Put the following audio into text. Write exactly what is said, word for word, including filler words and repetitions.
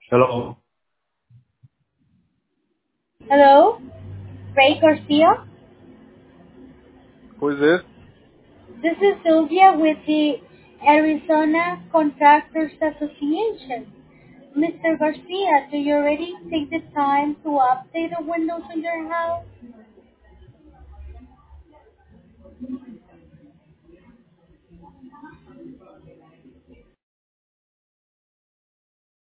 Hello. Hello, Ray Garcia. Who is this? This is Sylvia with the Arizona Contractors Association. mister Garcia, do you already take the time to update the windows in your house?